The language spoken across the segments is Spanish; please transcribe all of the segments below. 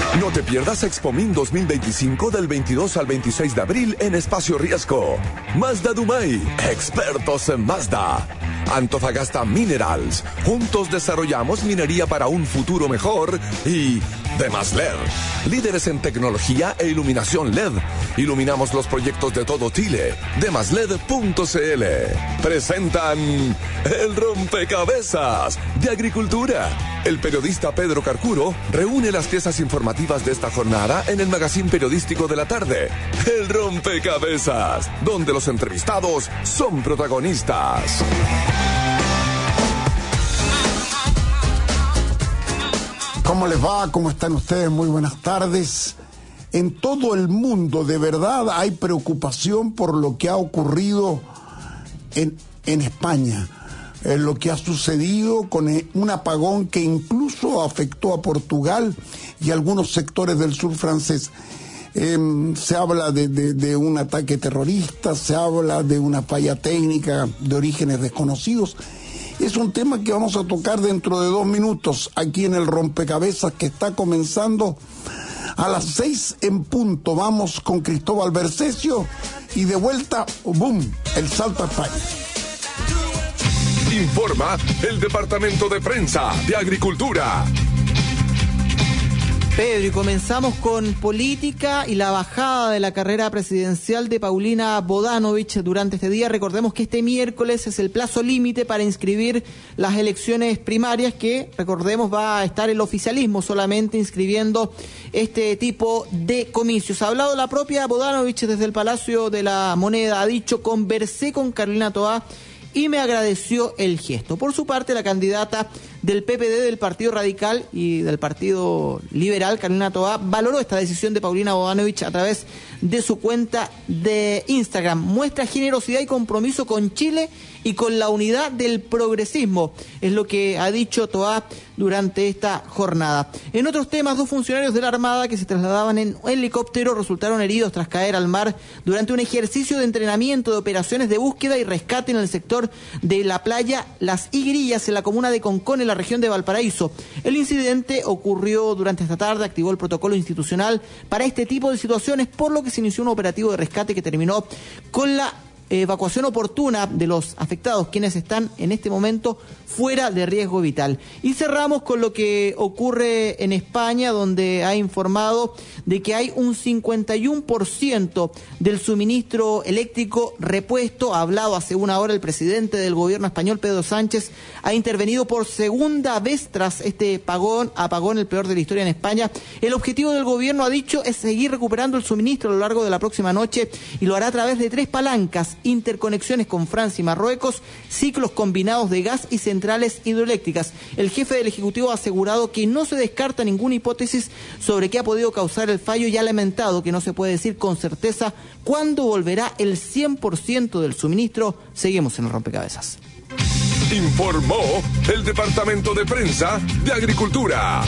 No te pierdas Expomin 2025 del 22 al 26 de abril en Espacio Riesgo. Mazda Dumay, expertos en Mazda. Antofagasta Minerals, juntos desarrollamos minería para un futuro mejor. Y Demasler, líderes en tecnología e iluminación LED. Iluminamos los proyectos de todo Chile. Demasled.cl. Presentan El Rompecabezas de Agricultura. El periodista Pedro Carcuro reúne las piezas informativas de esta jornada en el magazine periodístico de la tarde, El Rompecabezas, donde los entrevistados son protagonistas. ¿Cómo les va? ¿Cómo están ustedes? Muy buenas tardes. En todo el mundo, de verdad, hay preocupación por lo que ha ocurrido en España. Lo que ha sucedido con un apagón que incluso afectó a Portugal y algunos sectores del sur francés. Se habla de un ataque terrorista, se habla de una falla técnica de orígenes desconocidos. Es un tema que vamos a tocar dentro de 2 minutos aquí en el Rompecabezas, que está comenzando a las 6 en punto. Vamos con Cristóbal Bercesio y de vuelta, ¡boom!, el salto a España. Informa el Departamento de Prensa de Agricultura. Pedro, y comenzamos con política y la bajada de la carrera presidencial de Paulina Bodanovich durante este día. Recordemos que este miércoles es el plazo límite para inscribir las elecciones primarias, que, recordemos, va a estar el oficialismo solamente inscribiendo este tipo de comicios. Ha hablado la propia Bodanovich desde el Palacio de la Moneda. Ha dicho: conversé con Carolina Toá y me agradeció el gesto. Por su parte, la candidata del PPD, del Partido Radical y del Partido Liberal, Carolina Toá, valoró esta decisión de Paulina Bodanovich a través de su cuenta de Instagram. Muestra generosidad y compromiso con Chile y con la unidad del progresismo, es lo que ha dicho Toá durante esta jornada. En otros temas, 2 funcionarios de la Armada que se trasladaban en helicóptero resultaron heridos tras caer al mar durante un ejercicio de entrenamiento de operaciones de búsqueda y rescate en el sector de la playa Las Higuerillas, en la comuna de Concón, en la región de Valparaíso. El incidente ocurrió durante esta tarde. Activó el protocolo institucional para este tipo de situaciones, por lo que se inició un operativo de rescate que terminó con la evacuación oportuna de los afectados, quienes están en este momento fuera de riesgo vital. Y cerramos con lo que ocurre en España, donde ha informado de que hay un 51% del suministro eléctrico repuesto. Ha hablado hace una hora el presidente del gobierno español, Pedro Sánchez. Ha intervenido por segunda vez tras este apagón, el peor de la historia en España. El objetivo del gobierno, ha dicho, es seguir recuperando el suministro a lo largo de la próxima noche, y lo hará a través de 3 palancas: interconexiones con Francia y Marruecos, ciclos combinados de gas y centrales hidroeléctricas. El jefe del Ejecutivo ha asegurado que no se descarta ninguna hipótesis sobre qué ha podido causar el fallo, y ha lamentado que no se puede decir con certeza cuándo volverá el 100% del suministro. Seguimos en el Rompecabezas. Informó el Departamento de Prensa de Agricultura.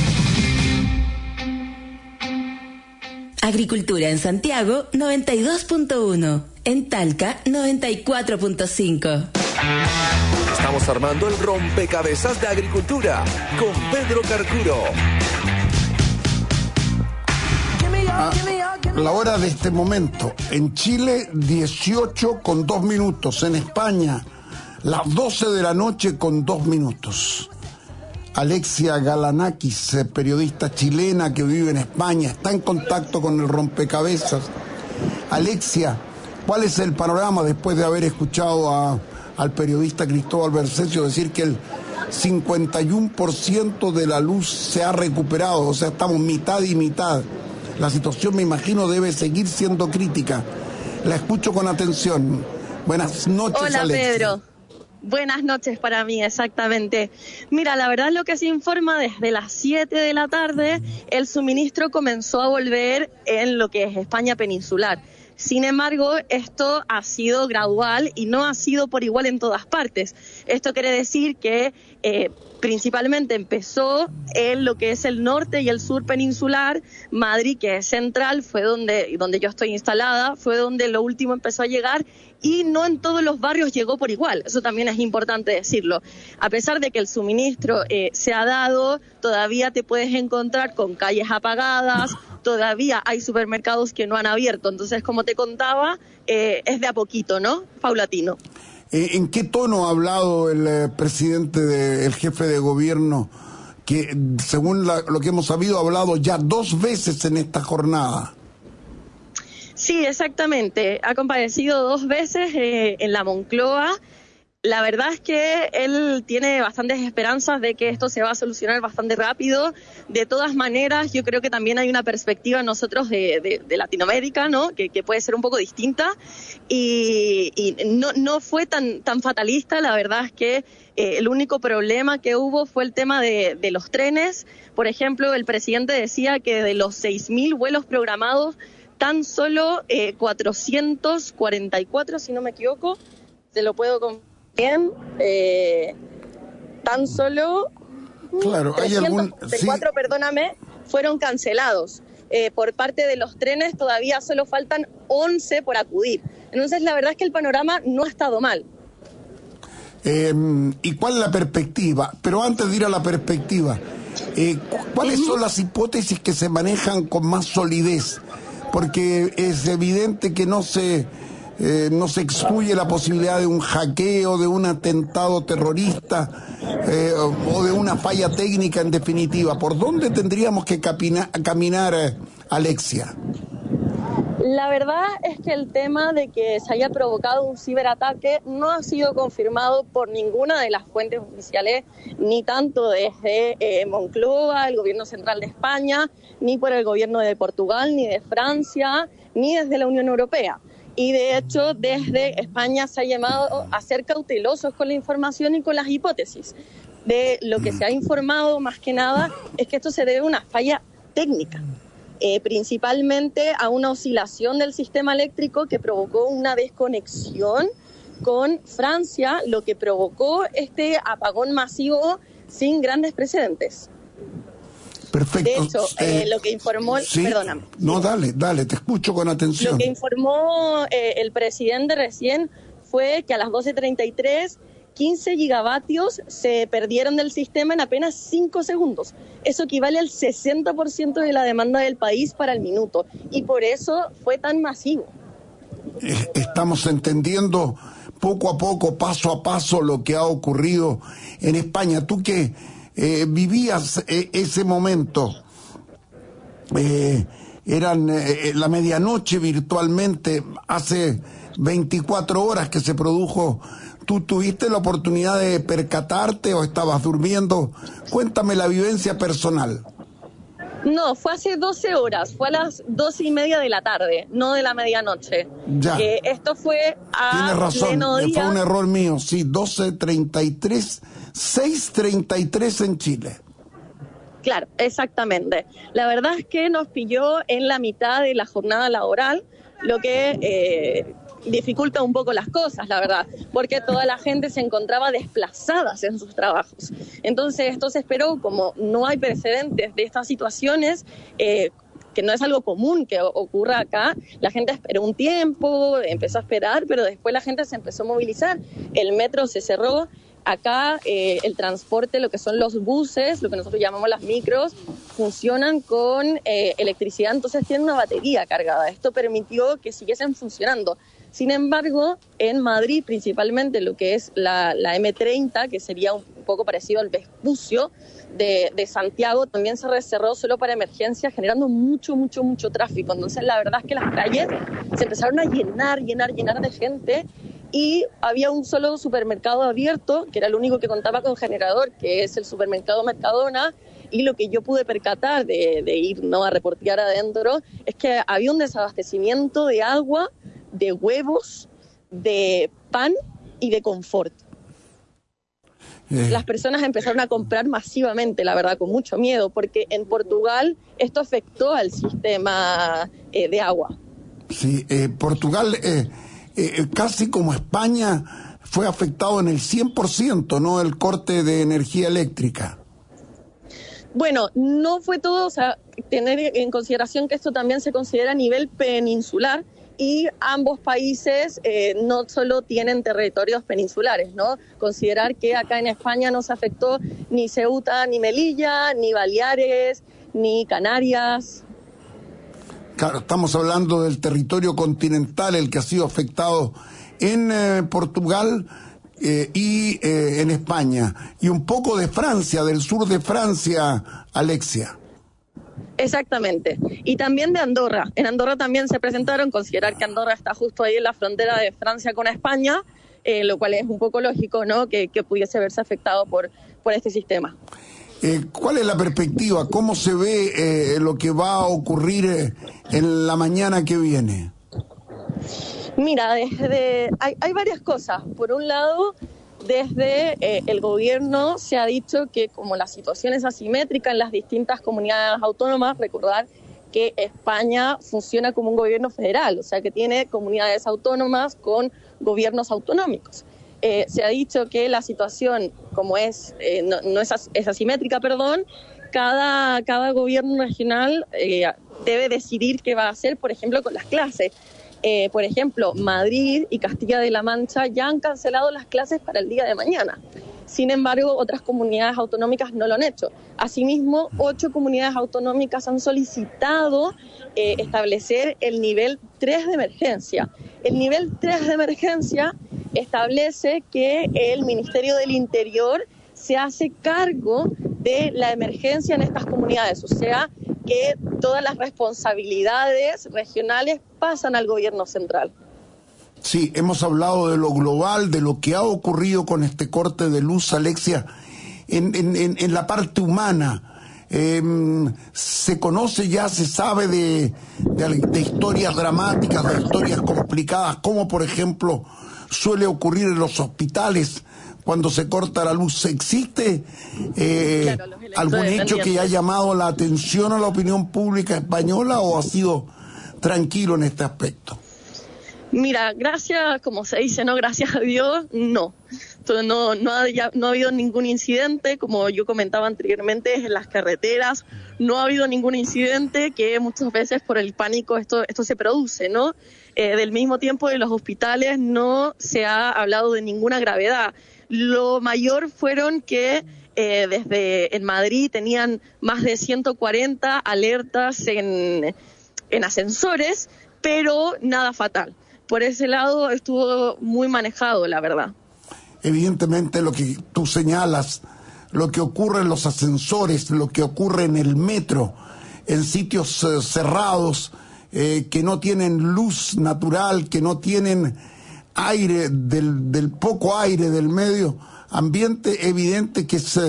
Agricultura en Santiago 92.1, en Talca 94.5. Estamos armando el Rompecabezas de Agricultura con Pedro Carcuro. La hora de este momento: en Chile 18 con 2 minutos, en España las 12 de la noche con 2 minutos. Alexia Galanakis, periodista chilena que vive en España, está en contacto con el Rompecabezas. Alexia, ¿cuál es el panorama después de haber escuchado al periodista Cristóbal Bercesio decir que el 51% de la luz se ha recuperado? O sea, estamos mitad y mitad. La situación, me imagino, debe seguir siendo crítica. La escucho con atención. Buenas noches, Hola, Alexia. Pedro. Buenas noches para mí, exactamente. Mira, la verdad, lo que se informa, desde las 7 de la tarde, el suministro comenzó a volver en lo que es España peninsular. Sin embargo, esto ha sido gradual y no ha sido por igual en todas partes. Esto quiere decir que principalmente empezó en lo que es el norte y el sur peninsular. Madrid, que es central, fue donde yo estoy instalada, fue donde lo último empezó a llegar, y no en todos los barrios llegó por igual, eso también es importante decirlo. A pesar de que el suministro se ha dado, todavía te puedes encontrar con calles apagadas, todavía hay supermercados que no han abierto, entonces como te contaba, es de a poquito, ¿no? Paulatino. ¿En qué tono ha hablado el presidente, el jefe de gobierno, que según lo que hemos sabido ha hablado ya 2 veces en esta jornada? Sí, exactamente. Ha comparecido 2 veces en la Moncloa. La verdad es que él tiene bastantes esperanzas de que esto se va a solucionar bastante rápido. De todas maneras, yo creo que también hay una perspectiva nosotros de Latinoamérica, ¿no? Que puede ser un poco distinta y no fue tan fatalista. La verdad es que el único problema que hubo fue el tema de los trenes. Por ejemplo, el presidente decía que de los 6.000 vuelos programados, tan solo 444, si no me equivoco, se lo puedo bien, tan solo claro, 304, perdóname, fueron cancelados. Por parte de los trenes todavía solo faltan 11 por acudir. Entonces la verdad es que el panorama no ha estado mal. ¿Y cuál es la perspectiva? Pero antes de ir a la perspectiva, ¿cuáles son las hipótesis que se manejan con más solidez? Porque es evidente que no se excluye la posibilidad de un hackeo, de un atentado terrorista o de una falla técnica en definitiva. ¿Por dónde tendríamos que caminar, Alexia? La verdad es que el tema de que se haya provocado un ciberataque no ha sido confirmado por ninguna de las fuentes oficiales, ni tanto desde Moncloa, el gobierno central de España, ni por el gobierno de Portugal, ni de Francia, ni desde la Unión Europea. Y de hecho, desde España se ha llamado a ser cautelosos con la información y con las hipótesis. De lo que se ha informado, más que nada, es que esto se debe a una falla técnica. Principalmente a una oscilación del sistema eléctrico que provocó una desconexión con Francia, lo que provocó este apagón masivo sin grandes precedentes. Perfecto. De hecho, lo que informó... Sí. Perdóname. No, dale, te escucho con atención. Lo que informó el presidente recién fue que a las 12:33... 15 gigavatios se perdieron del sistema en apenas 5 segundos. Eso equivale al 60% de la demanda del país para el minuto. Y por eso fue tan masivo. Estamos entendiendo poco a poco, paso a paso, lo que ha ocurrido en España. Tú que vivías ese momento, eran la medianoche virtualmente, hace 24 horas que se produjo. ¿Tú tuviste la oportunidad de percatarte o estabas durmiendo? Cuéntame la vivencia personal. No, fue hace 12 horas, fue a las 12:30 de la tarde, no de la medianoche. Ya. Esto fue a Tienes razón, pleno día. fue un error mío, sí, 12:33, 6:33 en Chile. Claro, exactamente. La verdad es que nos pilló en la mitad de la jornada laboral, lo que dificulta un poco las cosas, la verdad, porque toda la gente se encontraba desplazadas en sus trabajos. Entonces esto se esperó, como no hay precedentes de estas situaciones, que no es algo común que ocurra acá, la gente esperó un tiempo, empezó a esperar, pero después la gente se empezó a movilizar, el metro se cerró. Acá el transporte, lo que son los buses, lo que nosotros llamamos las micros, funcionan con electricidad, entonces tienen una batería cargada. Esto permitió que siguiesen funcionando. Sin embargo, en Madrid, principalmente lo que es la M30, que sería un poco parecido al Vespucio de Santiago, también se cerró solo para emergencias, generando mucho tráfico. Entonces, la verdad es que las calles se empezaron a llenar de gente. Y había un solo supermercado abierto, que era el único que contaba con generador, que es el supermercado Mercadona, y lo que yo pude percatar de ir a reportear adentro es que había un desabastecimiento de agua, de huevos, de pan y de confort. Las personas empezaron a comprar masivamente, la verdad, con mucho miedo, porque en Portugal esto afectó al sistema de agua. Sí, Portugal... casi como España fue afectado en el 100%, ¿no? El corte de energía eléctrica. Bueno, no fue todo, o sea, tener en consideración que esto también se considera a nivel peninsular, y ambos países no solo tienen territorios peninsulares, ¿no? Considerar que acá en España no se afectó ni Ceuta, ni Melilla, ni Baleares, ni Canarias. Claro, estamos hablando del territorio continental, el que ha sido afectado en Portugal y en España, y un poco de Francia, del sur de Francia, Alexia. Exactamente. Y también de Andorra. En Andorra también se presentaron, considerar que Andorra está justo ahí en la frontera de Francia con España, lo cual es un poco lógico, ¿no? Que pudiese verse afectado por este sistema. ¿Cuál es la perspectiva? ¿Cómo se ve lo que va a ocurrir en la mañana que viene? Mira, hay varias cosas. Por un lado, desde el gobierno se ha dicho que como la situación es asimétrica en las distintas comunidades autónomas, recordar que España funciona como un gobierno federal, o sea que tiene comunidades autónomas con gobiernos autonómicos. Se ha dicho que la situación, como es asimétrica, cada gobierno regional debe decidir qué va a hacer, por ejemplo, con las clases. Por ejemplo, Madrid y Castilla de la Mancha ya han cancelado las clases para el día de mañana. Sin embargo, otras comunidades autonómicas no lo han hecho. Asimismo, 8 comunidades autonómicas han solicitado establecer el nivel 3 de emergencia. El nivel 3 de emergencia establece que el Ministerio del Interior se hace cargo de la emergencia en estas comunidades, o sea, que todas las responsabilidades regionales pasan al gobierno central. Sí, hemos hablado de lo global, de lo que ha ocurrido con este corte de luz, Alexia, en la parte humana. Se conoce ya, se sabe de historias dramáticas, de historias complicadas, como por ejemplo suele ocurrir en los hospitales cuando se corta la luz. ¿Existe algún hecho que haya llamado la atención a la opinión pública española o ha sido tranquilo en este aspecto? Mira, gracias, como se dice, ¿no? Gracias a Dios, no. Entonces, no ha habido ningún incidente, como yo comentaba anteriormente, en las carreteras, no ha habido ningún incidente, que muchas veces por el pánico esto se produce, ¿no? Del mismo tiempo, en los hospitales no se ha hablado de ninguna gravedad. Lo mayor fueron que en Madrid tenían más de 140 alertas en ascensores, pero nada fatal. Por ese lado estuvo muy manejado, la verdad. Evidentemente lo que tú señalas, lo que ocurre en los ascensores, lo que ocurre en el metro, en sitios cerrados, que no tienen luz natural, que no tienen aire, del poco aire del medio ambiente, evidente que es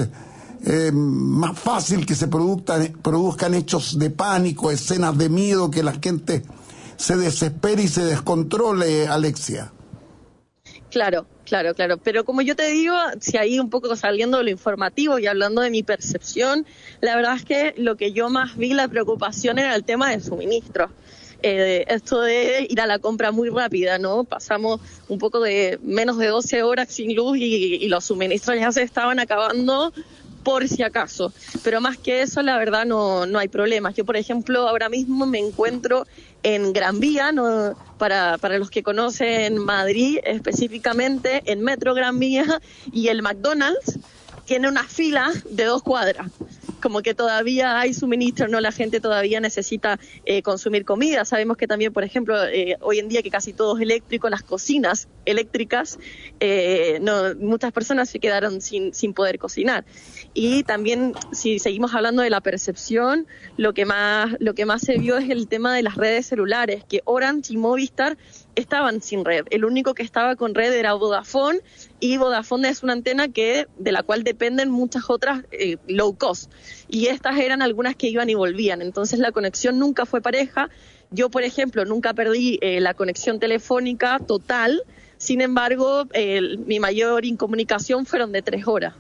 más fácil que se produzcan hechos de pánico, escenas de miedo, que la gente se desespere y se descontrole, Alexia. Claro. Pero como yo te digo, si ahí un poco saliendo de lo informativo y hablando de mi percepción, la verdad es que lo que yo más vi, la preocupación, era el tema de suministros. Esto de ir a la compra muy rápida, ¿no? Pasamos un poco de menos de 12 horas sin luz y los suministros ya se estaban acabando por si acaso. Pero más que eso, la verdad, no hay problemas. Yo, por ejemplo, ahora mismo me encuentro en Gran Vía, ¿no? Para los que conocen Madrid, específicamente en Metro Gran Vía, y el McDonald's tiene una fila de 2 cuadras. Como que todavía hay suministro, ¿no? La gente todavía necesita consumir comida. Sabemos que también, por ejemplo, hoy en día que casi todo es eléctrico, las cocinas eléctricas, muchas personas se quedaron sin poder cocinar. Y también, si seguimos hablando de la percepción, lo que más se vio es el tema de las redes celulares, que Orange y Movistar estaban sin red. El único que estaba con red era Vodafone, y Vodafone es una antena de la cual dependen muchas otras low cost, y estas eran algunas que iban y volvían. Entonces la conexión nunca fue pareja. Yo, por ejemplo, nunca perdí la conexión telefónica total. Sin embargo, mi mayor incomunicación fueron de 3 horas.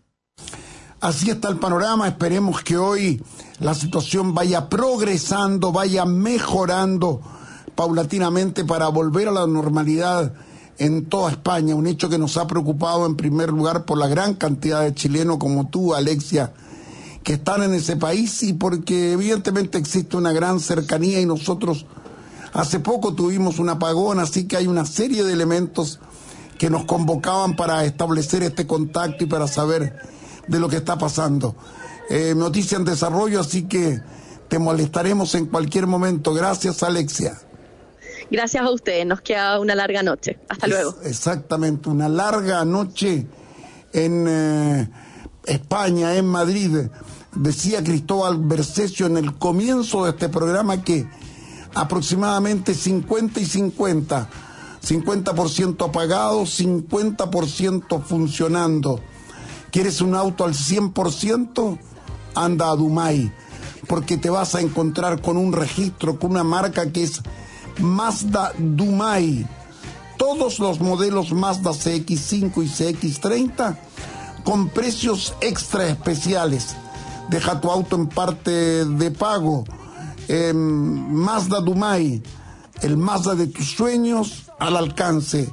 Así está el panorama. Esperemos que hoy la situación vaya progresando, vaya mejorando paulatinamente para volver a la normalidad en toda España. Un hecho que nos ha preocupado en primer lugar por la gran cantidad de chilenos como tú, Alexia, que están en ese país, y porque evidentemente existe una gran cercanía y nosotros Hace poco tuvimos un apagón, así que hay una serie de elementos que nos convocaban para establecer este contacto y para saber de lo que está pasando. Noticia en desarrollo, así que te molestaremos en cualquier momento. Gracias, Alexia. Gracias a ustedes, nos queda una larga noche. Hasta luego. Exactamente, una larga noche en España, en Madrid. Decía Cristóbal Bercesio en el comienzo de este programa que aproximadamente 50 y 50, 50% apagado, 50% funcionando. ¿Quieres un auto al 100%? Anda a Dumay, porque te vas a encontrar con un registro, con una marca que es Mazda Dumay. Todos los modelos Mazda CX-5 y CX-30 con precios extra especiales. Deja tu auto en parte de pago. Mazda Dumay, el Mazda de tus sueños al alcance.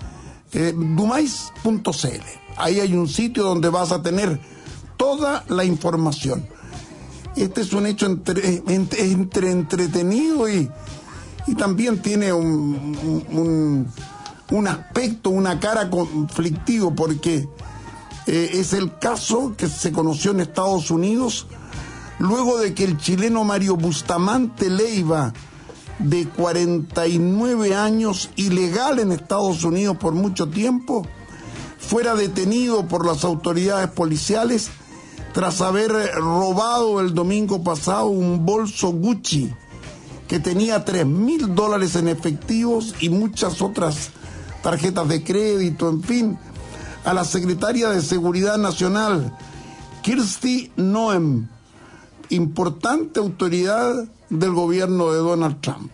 Dumay.cl. Ahí hay un sitio donde vas a tener toda la información. Este es un hecho entretenido y también tiene un aspecto, una cara conflictivo, porque es el caso que se conoció en Estados Unidos luego de que el chileno Mario Bustamante Leiva, de 49 años, ilegal en Estados Unidos por mucho tiempo, fuera detenido por las autoridades policiales tras haber robado el domingo pasado un bolso Gucci que tenía $3.000 en efectivos y muchas otras tarjetas de crédito, en fin. A la secretaria de Seguridad Nacional, Kristi Noem, importante autoridad del gobierno de Donald Trump.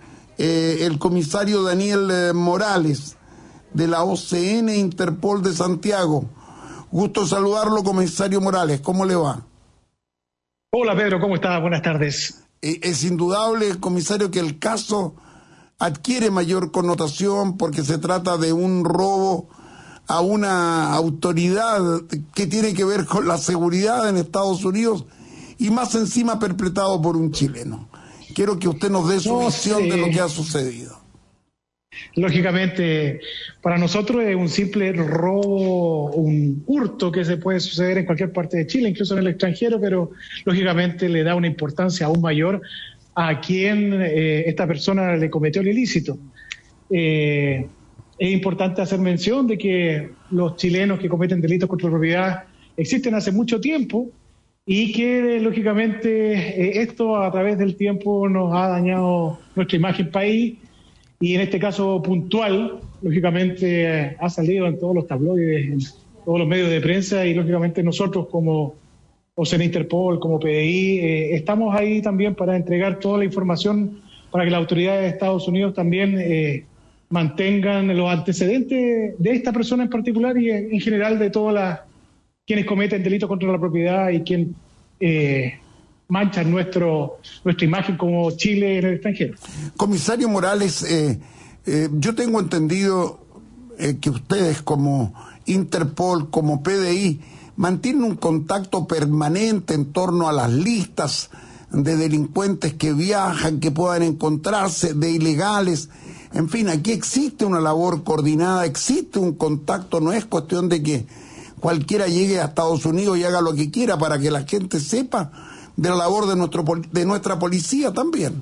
El comisario Daniel Morales, de la OCN Interpol de Santiago. Gusto saludarlo, comisario Morales. ¿Cómo le va? Hola, Pedro, ¿cómo está? Buenas tardes. Es indudable, comisario, que el caso adquiere mayor connotación porque se trata de un robo a una autoridad que tiene que ver con la seguridad en Estados Unidos y más encima perpetrado por un chileno. Quiero que usted nos dé su visión de lo que ha sucedido. Lógicamente, para nosotros es un simple robo, un hurto que se puede suceder en cualquier parte de Chile, incluso en el extranjero, pero lógicamente le da una importancia aún mayor a quien esta persona le cometió el ilícito. Es importante hacer mención de que los chilenos que cometen delitos contra la propiedad existen hace mucho tiempo y que lógicamente esto a través del tiempo nos ha dañado nuestra imagen país. Y en este caso puntual, lógicamente ha salido en todos los tabloides, en todos los medios de prensa, y lógicamente nosotros como OCN Interpol, como PDI, estamos ahí también para entregar toda la información para que las autoridades de Estados Unidos también mantengan los antecedentes de esta persona en particular y en general de todas quienes cometen delitos contra la propiedad y quienes manchan nuestra imagen como Chile en el extranjero. Comisario Morales, yo tengo entendido que ustedes como Interpol, como PDI, mantienen un contacto permanente en torno a las listas de delincuentes que viajan, que puedan encontrarse, de ilegales. En fin, aquí existe una labor coordinada, existe un contacto, no es cuestión de que cualquiera llegue a Estados Unidos y haga lo que quiera, para que la gente sepa de la labor de nuestra policía también.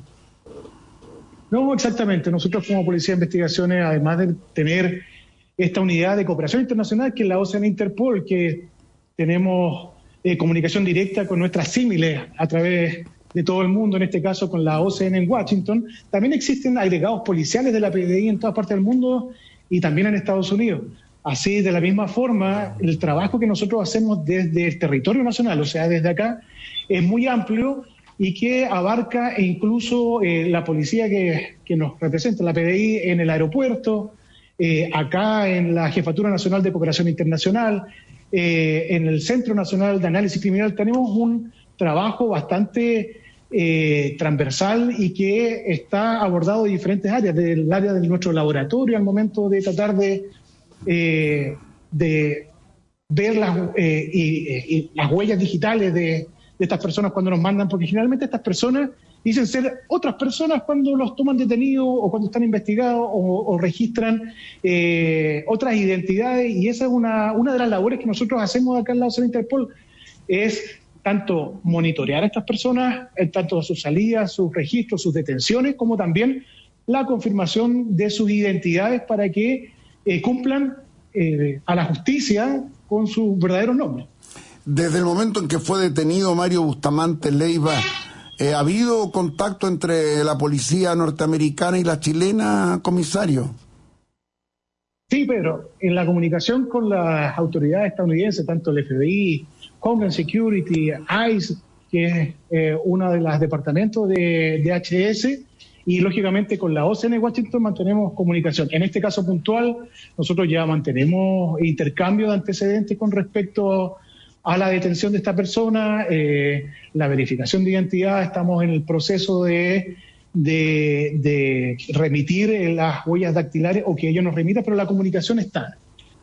No, exactamente. Nosotros como Policía de Investigaciones, además de tener esta unidad de cooperación internacional que es la OCN Interpol, que tenemos comunicación directa con nuestras símiles a través de todo el mundo, en este caso con la OCN en Washington, también existen agregados policiales de la PDI en todas partes del mundo y también en Estados Unidos. Así, de la misma forma, el trabajo que nosotros hacemos desde el territorio nacional, o sea, desde acá, es muy amplio y que abarca incluso la policía que nos representa, la PDI, en el aeropuerto, acá en la Jefatura Nacional de Cooperación Internacional, en el Centro Nacional de Análisis Criminal. Tenemos un trabajo bastante transversal y que está abordado de diferentes áreas, del área de nuestro laboratorio al momento de tratar de ver las huellas digitales de estas personas cuando nos mandan, porque generalmente estas personas dicen ser otras personas cuando los toman detenidos o cuando están investigados o registran otras identidades, y esa es una de las labores que nosotros hacemos acá en la OCDE Interpol, es tanto monitorear a estas personas, tanto sus salidas, sus registros, sus detenciones, como también la confirmación de sus identidades para que cumplan a la justicia con sus verdaderos nombres. Desde el momento en que fue detenido Mario Bustamante Leiva, ¿ha habido contacto entre la policía norteamericana y la chilena, comisario? Sí, Pedro, en la comunicación con las autoridades estadounidenses, tanto el FBI, Homeland Security, ICE, que es uno de los departamentos de DHS, y lógicamente con la OCN de Washington mantenemos comunicación. En este caso puntual, nosotros ya mantenemos intercambio de antecedentes con respecto a la detención de esta persona, la verificación de identidad. Estamos en el proceso de remitir las huellas dactilares o que ellos nos remitan, pero la comunicación está.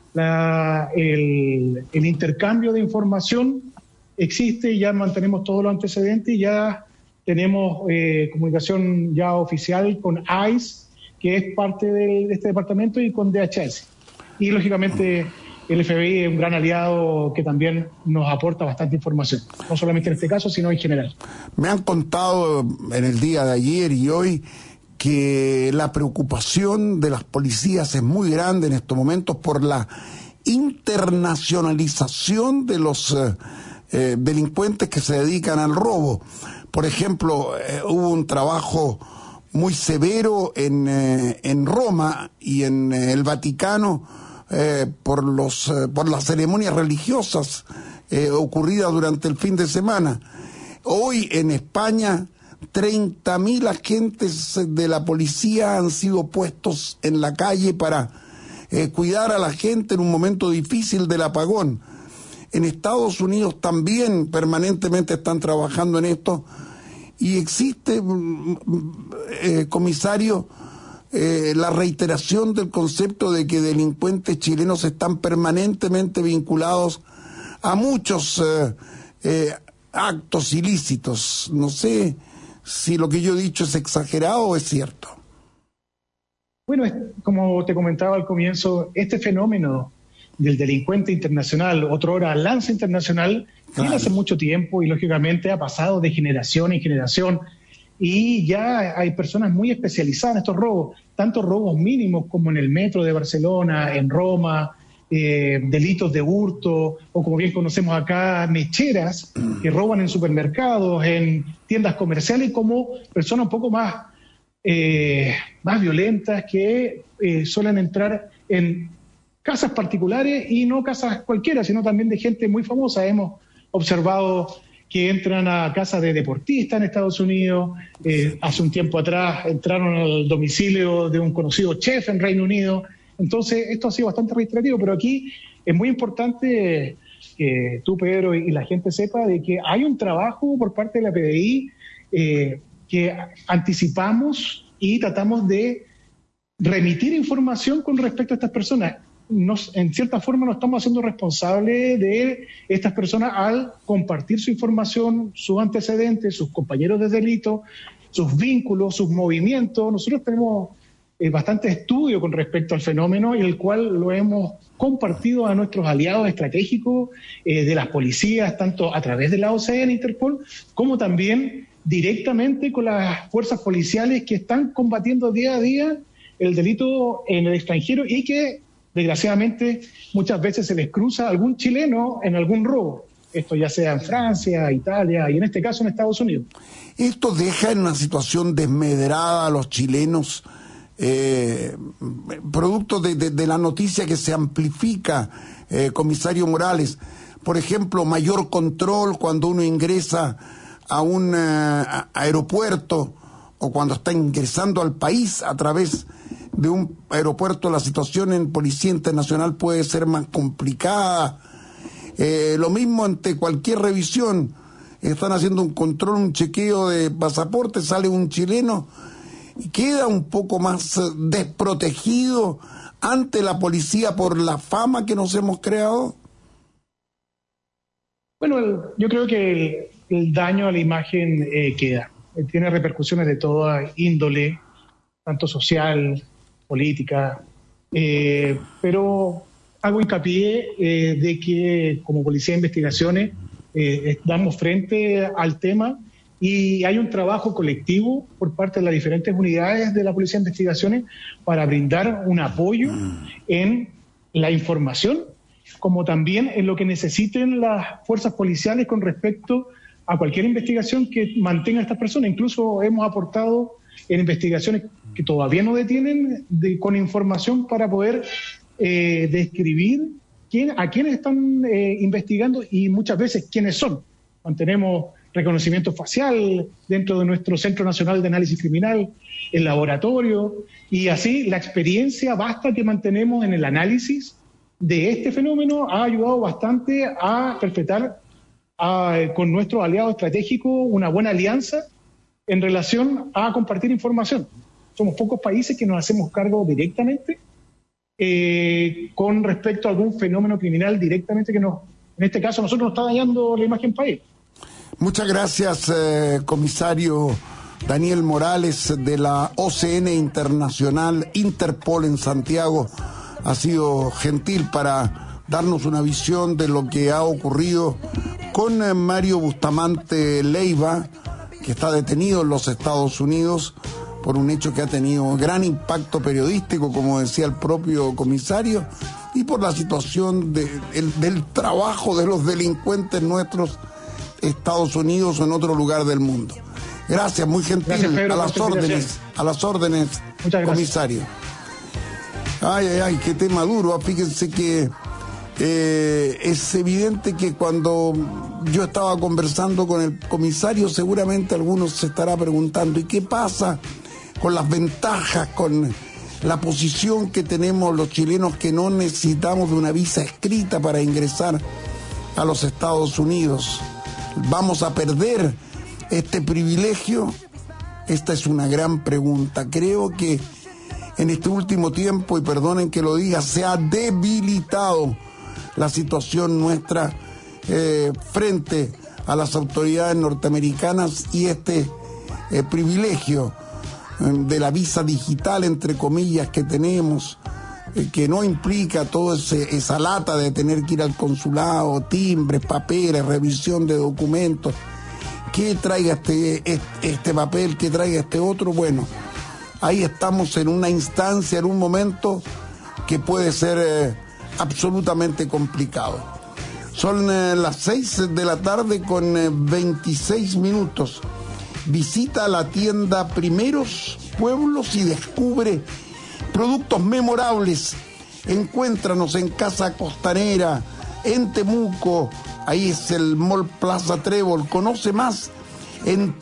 El intercambio de información existe, ya mantenemos todos los antecedentes y ya tenemos comunicación ya oficial con ICE, que es parte de este departamento, y con DHS. Y lógicamente el FBI es un gran aliado que también nos aporta bastante información, no solamente en este caso, sino en general. Me han contado en el día de ayer y hoy que la preocupación de las policías es muy grande en estos momentos por la internacionalización de los delincuentes que se dedican al robo. Por ejemplo, hubo un trabajo muy severo en Roma y en el Vaticano por las ceremonias religiosas ocurridas durante el fin de semana. Hoy en España 30.000 agentes de la policía han sido puestos en la calle para cuidar a la gente en un momento difícil del apagón. En Estados Unidos también permanentemente están trabajando en esto, y existe, comisario, la reiteración del concepto de que delincuentes chilenos están permanentemente vinculados a muchos actos ilícitos. No sé si lo que yo he dicho es exagerado o es cierto. Bueno, como te comentaba al comienzo, este fenómeno del delincuente internacional, otrora lanza internacional, viene hace mucho tiempo y lógicamente ha pasado de generación en generación, y ya hay personas muy especializadas en estos robos, tanto robos mínimos como en el metro de Barcelona, en Roma, delitos de hurto, o como bien conocemos acá, mecheras que roban en supermercados, en tiendas comerciales, como personas un poco más violentas que suelen entrar en casas particulares, y no casas cualquiera, sino también de gente muy famosa. Hemos observado que entran a casas de deportistas en Estados Unidos. Hace un tiempo atrás entraron al domicilio de un conocido chef en Reino Unido. Entonces, esto ha sido bastante reiterativo, pero aquí es muy importante que tú, Pedro, y la gente sepa de que hay un trabajo por parte de la PDI que anticipamos y tratamos de remitir información con respecto a estas personas. En cierta forma nos estamos haciendo responsables de estas personas al compartir su información, sus antecedentes, sus compañeros de delito, sus vínculos, sus movimientos. Nosotros tenemos bastante estudio con respecto al fenómeno, y el cual lo hemos compartido a nuestros aliados estratégicos de las policías, tanto a través de la OCN, Interpol, como también directamente con las fuerzas policiales que están combatiendo día a día el delito en el extranjero, y que desgraciadamente muchas veces se les cruza algún chileno en algún robo. Esto ya sea en Francia, Italia y en este caso en Estados Unidos. Esto deja en una situación desmedrada a los chilenos, producto de la noticia que se amplifica, comisario Morales. Por ejemplo, mayor control cuando uno ingresa a un aeropuerto, o cuando está ingresando al país a través de un aeropuerto. La situación en Policía Internacional puede ser más complicada. Lo mismo ante cualquier revisión. Están haciendo un control, un chequeo de pasaporte, sale un chileno y queda un poco más desprotegido ante la policía por la fama que nos hemos creado. Bueno, yo creo que el daño a la imagen queda. tiene repercusiones de toda índole, tanto social, política, pero hago hincapié de que como Policía de Investigaciones damos frente al tema y hay un trabajo colectivo por parte de las diferentes unidades de la Policía de Investigaciones para brindar un apoyo en la información, como también en lo que necesiten las fuerzas policiales con respecto a cualquier investigación que mantenga a estas personas. Incluso hemos aportado en investigaciones que todavía no detienen con información para poder describir a quiénes están investigando y muchas veces quiénes son. Mantenemos reconocimiento facial dentro de nuestro Centro Nacional de Análisis Criminal, el laboratorio, y así la experiencia vasta que mantenemos en el análisis de este fenómeno ha ayudado bastante a perpetrar con nuestros aliados estratégicos una buena alianza en relación a compartir información. Somos pocos países que nos hacemos cargo directamente con respecto a algún fenómeno criminal directamente que en este caso a nosotros nos está dañando la imagen país. Muchas gracias, comisario Daniel Morales de la OCN Internacional Interpol en Santiago. Ha sido gentil para darnos una visión de lo que ha ocurrido con Mario Bustamante Leiva, que está detenido en los Estados Unidos por un hecho que ha tenido gran impacto periodístico, como decía el propio comisario, y por la situación del trabajo de los delincuentes nuestros, Estados Unidos o en otro lugar del mundo. Gracias, muy gentil. Gracias, Pedro, a las órdenes, comisario. Ay, qué tema duro. Fíjense que es evidente que cuando yo estaba conversando con el comisario, seguramente algunos se estará preguntando, ¿y qué pasa con las ventajas, con la posición que tenemos los chilenos que no necesitamos de una visa escrita para ingresar a los Estados Unidos? ¿Vamos a perder este privilegio? Esta es una gran pregunta. Creo que en este último tiempo, y perdonen que lo diga, se ha debilitado la situación nuestra frente a las autoridades norteamericanas, y este privilegio de la visa digital, entre comillas, que tenemos, que no implica toda esa lata de tener que ir al consulado, timbres, papeles, revisión de documentos, que traiga este papel, que traiga este otro. Bueno, ahí estamos en una instancia, en un momento que puede ser absolutamente complicado. Son las 6 de la tarde con 26 minutos. Visita la tienda Primeros Pueblos y descubre productos memorables. Encuéntranos en Casa Costanera, en Temuco. Ahí es el Mall Plaza Trébol. Conoce más en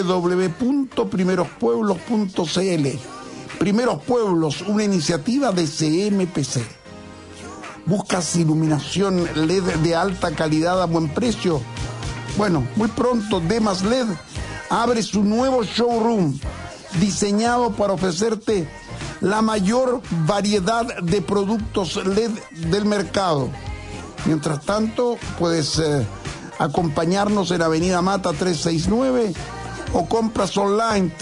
www.primerospueblos.cl. Primeros Pueblos, una iniciativa de CMPC. ¿Buscas iluminación LED de alta calidad a buen precio? Bueno, muy pronto Demas LED abre su nuevo showroom diseñado para ofrecerte la mayor variedad de productos LED del mercado. Mientras tanto, puedes acompañarnos en Avenida Mata 369 o compras online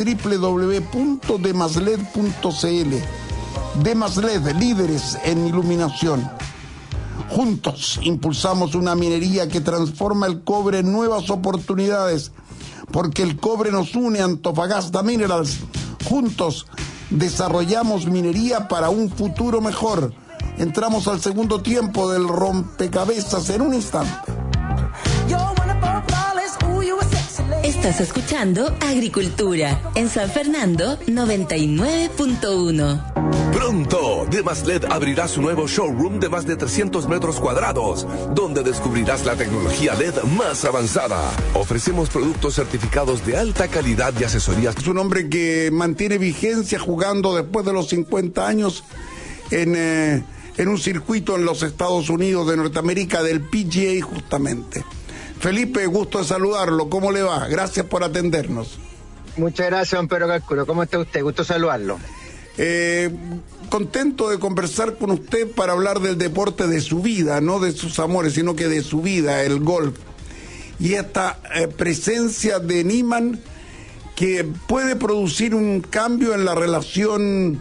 www.demasled.cl. Demas LED, líderes en iluminación. Juntos impulsamos una minería que transforma el cobre en nuevas oportunidades, porque el cobre nos une. Antofagasta Minerals. Juntos desarrollamos minería para un futuro mejor. Entramos al segundo tiempo del rompecabezas en un instante. Estás escuchando Agricultura en San Fernando 99.1. Pronto, Demas LED abrirá su nuevo showroom de más de 300 metros cuadrados, donde descubrirás la tecnología LED más avanzada. Ofrecemos productos certificados de alta calidad y asesorías. Es un hombre que mantiene vigencia jugando después de los 50 años en un circuito en los Estados Unidos de Norteamérica, del PGA justamente. Felipe, gusto de saludarlo. ¿Cómo le va? Gracias por atendernos. Muchas gracias, don Pedro Cálculo. ¿Cómo está usted? Gusto saludarlo. Contento de conversar con usted para hablar del deporte de su vida, no de sus amores, sino que de su vida, el golf. Y esta presencia de Niemann, que puede producir un cambio en la relación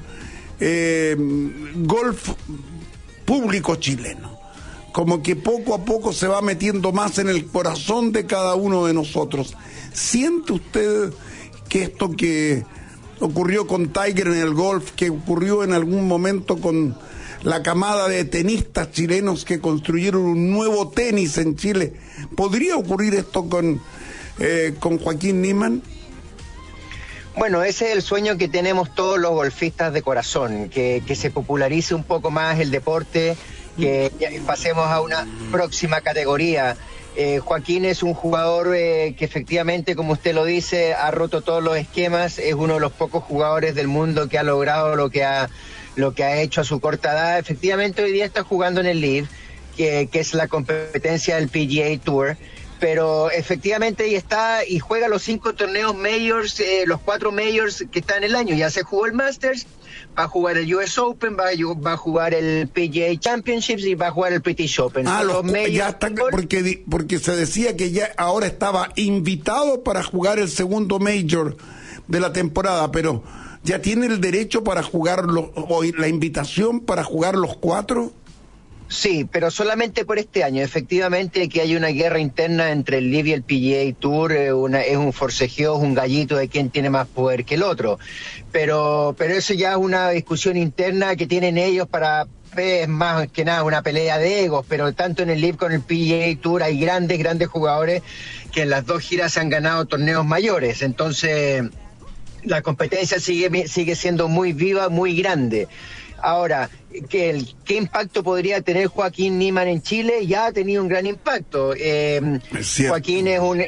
golf público chileno, como que poco a poco se va metiendo más en el corazón de cada uno de nosotros. ¿Siente usted que esto que ocurrió con Tiger en el golf, que ocurrió en algún momento con la camada de tenistas chilenos que construyeron un nuevo tenis en Chile, podría ocurrir esto con Joaquín Niemann? Bueno, ese es el sueño que tenemos todos los golfistas de corazón, que se popularice un poco más el deporte, que pasemos a una próxima categoría. Joaquín es un jugador que efectivamente, como usted lo dice, ha roto todos los esquemas, es uno de los pocos jugadores del mundo que ha logrado lo que ha hecho a su corta edad. Efectivamente hoy día está jugando en el LIV, que es la competencia del PGA Tour, pero efectivamente ahí está y juega los 5 torneos majors, los 4 majors que están en el año. Ya se jugó el Masters, va a jugar el US Open, va a jugar el PGA Championships y va a jugar el British Open. Ya está, porque se decía que ya ahora estaba invitado para jugar el segundo major de la temporada, pero ¿ya tiene el derecho para jugar o la invitación para jugar los 4? Sí, pero solamente por este año. Efectivamente que hay una guerra interna entre el LIV y el PGA Tour, es un forcejeo, es un gallito de quién tiene más poder que el otro. Pero eso ya es una discusión interna que tienen ellos es más que nada una pelea de egos, pero tanto en el LIV como en el PGA Tour hay grandes jugadores que en las 2 giras han ganado torneos mayores. Entonces la competencia sigue siendo muy viva, muy grande. Ahora, ¿qué impacto podría tener Joaquín Niemann en Chile? Ya ha tenido un gran impacto. Joaquín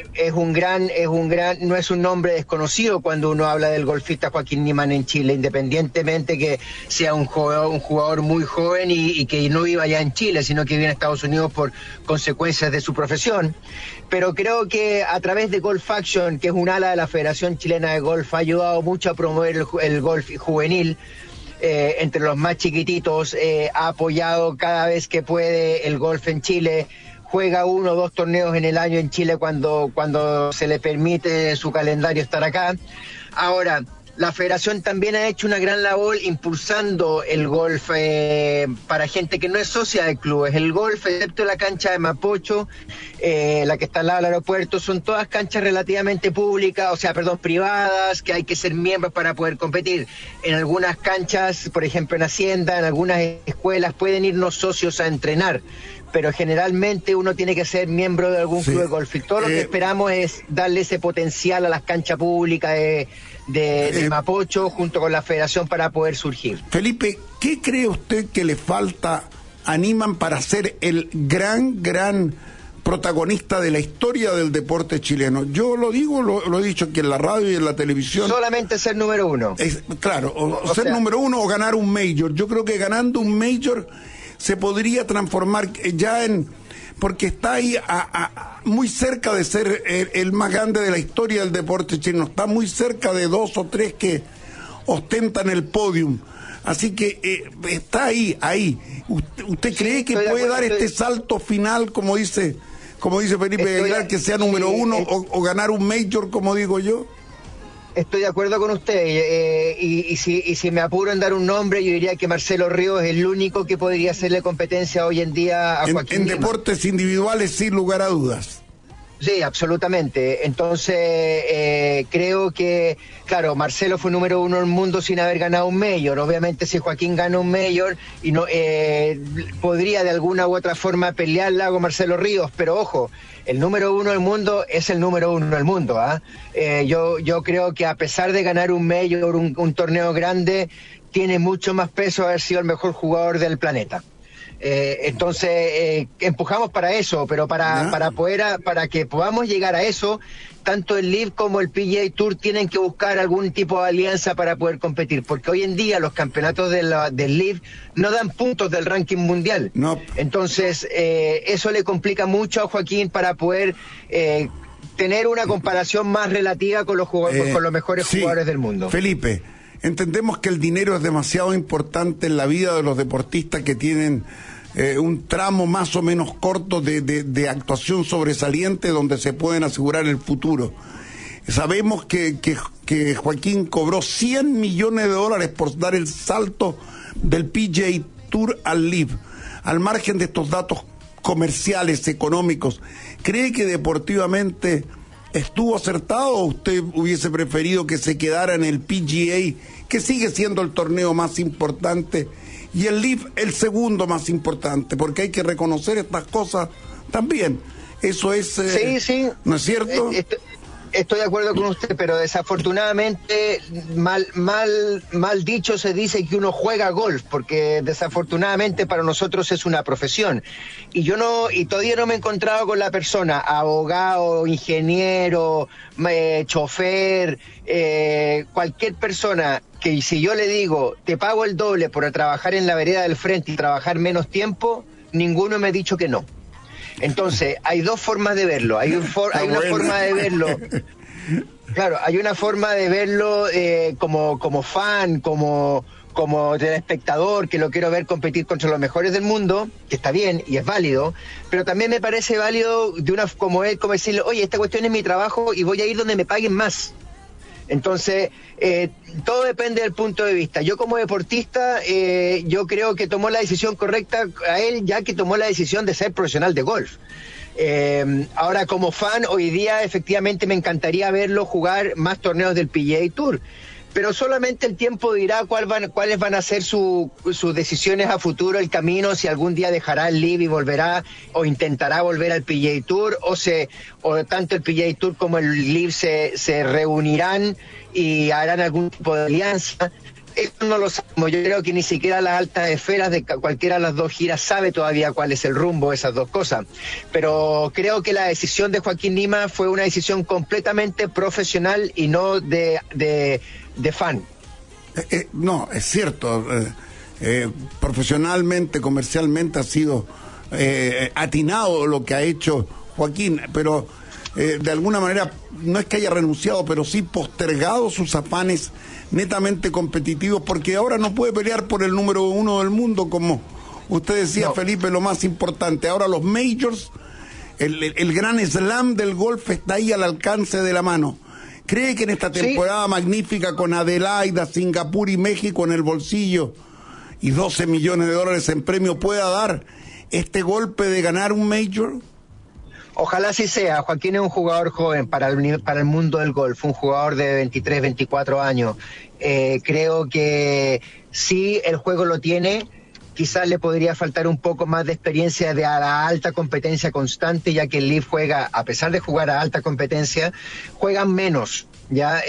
no es un nombre desconocido cuando uno habla del golfista Joaquín Niemann en Chile, independientemente que sea un jugador muy joven y que no viva allá en Chile, sino que vive en Estados Unidos por consecuencias de su profesión. Pero creo que a través de Golf Action, que es un ala de la Federación Chilena de Golf, ha ayudado mucho a promover el golf juvenil. Entre los más chiquititos, ha apoyado cada vez que puede el golf en Chile, juega 1 o 2 torneos en el año en Chile cuando se le permite su calendario estar acá. Ahora, la federación también ha hecho una gran labor impulsando el golf para gente que no es socia de clubes. El golf, excepto la cancha de Mapocho, la que está al lado del aeropuerto, son todas canchas relativamente privadas, que hay que ser miembros para poder competir. En algunas canchas, por ejemplo en Hacienda, en algunas escuelas, pueden ir los socios a entrenar, pero generalmente uno tiene que ser miembro de algún club de golf. Y todo lo que esperamos es darle ese potencial a las canchas públicas de Mapocho junto con la federación para poder surgir. Felipe, ¿qué cree usted que le falta a Niemann para ser el gran protagonista de la historia del deporte chileno? Yo lo digo, lo he dicho aquí en la radio y en la televisión. Solamente ser número 1. Claro, o ser número 1 o ganar un major. Yo creo que ganando un major se podría transformar ya porque está ahí muy cerca de ser el más grande de la historia del deporte chileno. Está muy cerca de 2 o 3 que ostentan el podium. Así que está ahí. ¿Usted cree que puede dar este salto final, como dice Felipe Aguilar, que sea número 1 o ganar un major, como digo yo? Estoy de acuerdo con usted, y si me apuro en dar un nombre, yo diría que Marcelo Ríos es el único que podría hacerle competencia hoy en día a Joaquín Niemann. En deportes individuales, sin lugar a dudas. Sí, absolutamente. Entonces, creo que, claro, Marcelo fue número 1 en el mundo sin haber ganado un major. Obviamente, si Joaquín gana un major, y no podría de alguna u otra forma pelearla con Marcelo Ríos, pero ojo, el número 1 del mundo es el número 1 del mundo. Yo creo que a pesar de ganar un major, un torneo grande, tiene mucho más peso haber sido el mejor jugador del planeta. Entonces empujamos para eso, pero para que podamos llegar a eso, tanto el LIV como el PGA Tour tienen que buscar algún tipo de alianza para poder competir, porque hoy en día los campeonatos del LIV no dan puntos del ranking mundial. No. Entonces eso le complica mucho a Joaquín para poder tener una comparación más relativa con los mejores jugadores del mundo. Felipe, entendemos que el dinero es demasiado importante en la vida de los deportistas que tienen un tramo más o menos corto de actuación sobresaliente donde se pueden asegurar el futuro. Sabemos que que Joaquín cobró $100 millones por dar el salto del PGA Tour al LIV. Al margen de estos datos comerciales, económicos, ¿cree que deportivamente estuvo acertado o usted hubiese preferido que se quedara en el PGA, que sigue siendo el torneo más importante, y el LIV el segundo más importante? Porque hay que reconocer estas cosas también. Eso es... sí. ¿No es cierto? Estoy de acuerdo con usted, pero desafortunadamente, mal dicho se dice que uno juega golf, porque desafortunadamente para nosotros es una profesión. Y todavía no me he encontrado con la persona, abogado, ingeniero, chofer, cualquier persona, que si yo le digo, te pago el doble por trabajar en la vereda del frente y trabajar menos tiempo, ninguno me ha dicho que no. Entonces, hay dos formas de verlo. Hay una forma de verlo. Claro, hay una forma de verlo como fan, como telespectador, que lo quiero ver competir contra los mejores del mundo, que está bien y es válido, pero también me parece válido como decirle, oye, esta cuestión es mi trabajo y voy a ir donde me paguen más. Entonces, todo depende del punto de vista. Yo como deportista, yo creo que tomó la decisión correcta a él, ya que tomó la decisión de ser profesional de golf. Ahora, como fan, hoy día efectivamente me encantaría verlo jugar más torneos del PGA Tour, pero solamente el tiempo dirá cuáles van a ser sus decisiones a futuro, el camino, si algún día dejará el LIV y volverá o intentará volver al PGA Tour, o tanto el PGA Tour como el LIV se reunirán y harán algún tipo de alianza. Esto no lo sabemos. Yo creo que ni siquiera las altas esferas de cualquiera de las dos giras sabe todavía cuál es el rumbo de esas dos cosas. Pero creo que la decisión de Joaquín Niemann fue una decisión completamente profesional y no de fan. No, es cierto. Profesionalmente, comercialmente ha sido atinado lo que ha hecho Joaquín, pero de alguna manera no es que haya renunciado, pero sí postergado sus afanes netamente competitivos, porque ahora no puede pelear por el número 1 del mundo, como usted decía, no. Felipe, lo más importante. Ahora los majors, el gran slam del golf está ahí al alcance de la mano. ¿Cree que en esta temporada magnífica, con Adelaida, Singapur y México en el bolsillo y $12 millones en premio, pueda dar este golpe de ganar un major? Ojalá así sea. Joaquín es un jugador joven para el mundo del golf, un jugador de 23, 24 años. Creo que sí, el juego lo tiene. Quizás le podría faltar un poco más de experiencia de la alta competencia constante, ya que el LIV juega, a pesar de jugar a alta competencia, juegan menos, ¿ya?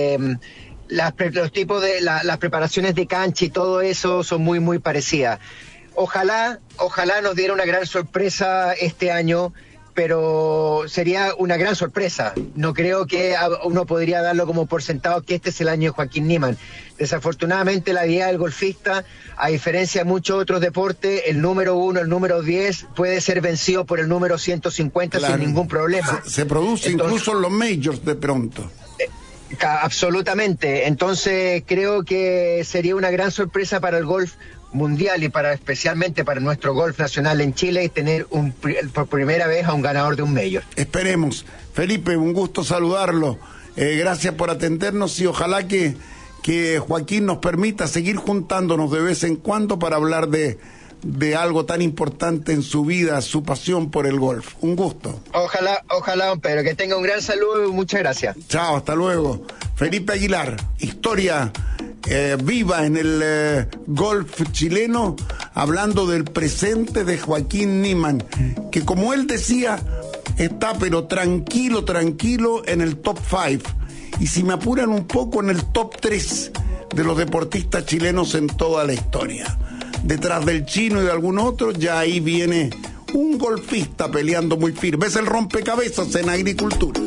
Los tipos de las preparaciones de cancha y todo eso son muy, muy parecidas. Ojalá nos diera una gran sorpresa este año, pero sería una gran sorpresa. No creo que uno podría darlo como por sentado que este es el año de Joaquín Niemann. Desafortunadamente, la vida del golfista, a diferencia de muchos otros deportes, el número 1, el número 10 puede ser vencido por el número 150 sin ningún problema. Se produce incluso en los majors de pronto. Absolutamente. Entonces creo que sería una gran sorpresa para el golf mundial y especialmente para nuestro golf nacional en Chile, y tener por primera vez a un ganador de un major. Esperemos. Felipe, un gusto saludarlo. Gracias por atendernos, y ojalá que Joaquín nos permita seguir juntándonos de vez en cuando para hablar de algo tan importante en su vida, su pasión por el golf. Un gusto. Ojalá, don Pedro, que tenga un gran saludo y muchas gracias. Chao, hasta luego. Felipe Aguilar, historia viva en el golf chileno, hablando del presente de Joaquín Niemann, que, como él decía, está pero tranquilo en el top 5, y si me apuran un poco, en el top 3 de los deportistas chilenos en toda la historia. Detrás del chino y de algún otro, ya ahí viene un golfista peleando muy firme. Es el rompecabezas en agricultura.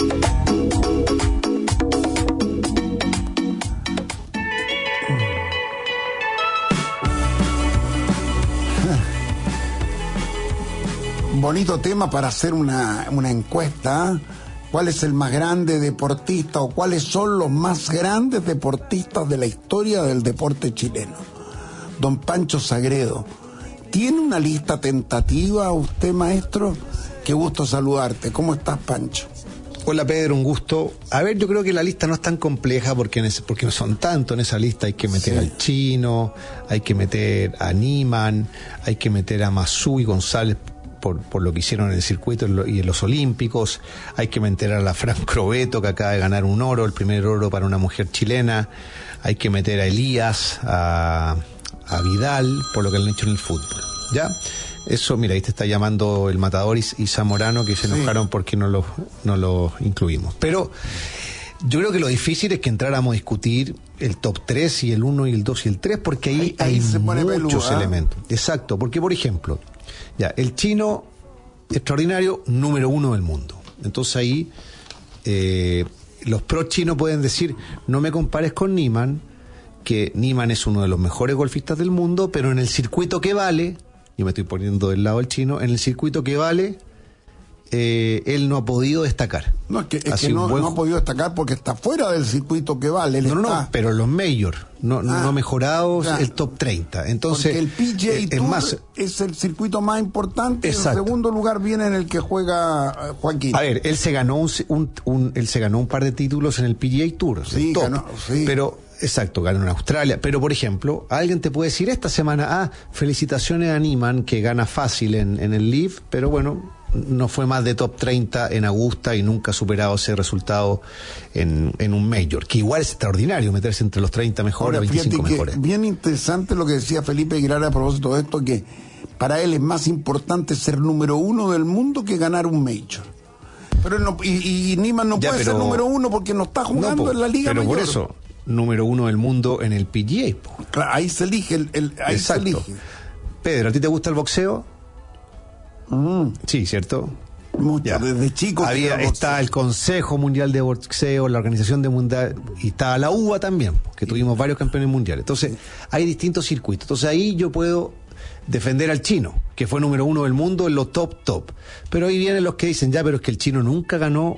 Bonito tema para hacer una encuesta. ¿Cuál es el más grande deportista, o cuáles son los más grandes deportistas de la historia del deporte chileno? Don Pancho Sagredo, ¿tiene una lista tentativa usted, maestro? Qué gusto saludarte. ¿Cómo estás, Pancho? Hola Pedro, un gusto. A ver, yo creo que la lista no es tan compleja porque no son tanto en esa lista. Hay que meter al Chino, hay que meter a Niemann, hay que meter a Masú y González por lo que hicieron en el circuito y en los Olímpicos. Hay que meter a la Fran Crobeto, que acaba de ganar un oro, el primer oro para una mujer chilena. Hay que meter a Elías, a Vidal, por lo que han hecho en el fútbol. ¿Ya? Eso, mira, ahí te está llamando el Matador y Zamorano, que se enojaron porque no lo incluimos. Pero yo creo que lo difícil es que entráramos a discutir el top 3 y el 1 y el 2 y el 3, porque ahí hay muchos elementos. Exacto, porque por ejemplo, ya, el Chino, extraordinario, número 1 del mundo. Entonces ahí los pro chinos pueden decir, no me compares con Niemann, que Niemann es uno de los mejores golfistas del mundo, pero en el circuito que vale... Yo me estoy poniendo del lado del Chino, en el circuito que vale, él no ha podido destacar. No, es que no ha podido destacar porque está fuera del circuito que vale. No, pero los majors no ha mejorado el top 30. Entonces, porque el PGA Tour es el circuito más importante. Exacto. En segundo lugar viene en el que juega Joaquín. A ver, él se ganó un par de títulos en el PGA Tour. Sí, top, ganó, sí. Pero... Exacto, ganó en Australia. Pero, por ejemplo, alguien te puede decir esta semana, felicitaciones a Niemann, que gana fácil en el Live, pero bueno, no fue más de top 30 en Augusta y nunca ha superado ese resultado en un Major, que igual es extraordinario meterse entre los 30 mejores, ahora, 25 mejores. Bien interesante lo que decía Felipe Aguilar a propósito de esto, que para él es más importante ser número 1 del mundo que ganar un Major. Pero él y Niemann no puede ser número 1 porque no está jugando en la Liga Pero Mayor. Por eso... número 1 del mundo en el PGA. Claro, ahí se elige. Ahí se elige. Pedro, ¿a ti te gusta el boxeo? Sí, ¿cierto? Mucho, desde chico. Está el Consejo Mundial de Boxeo, la Organización de Mundial, y está la UBA también, que tuvimos varios campeones mundiales. Entonces, hay distintos circuitos. Entonces, ahí yo puedo defender al Chino, que fue número 1 del mundo en los top. Pero ahí vienen los que dicen, pero es que el Chino nunca ganó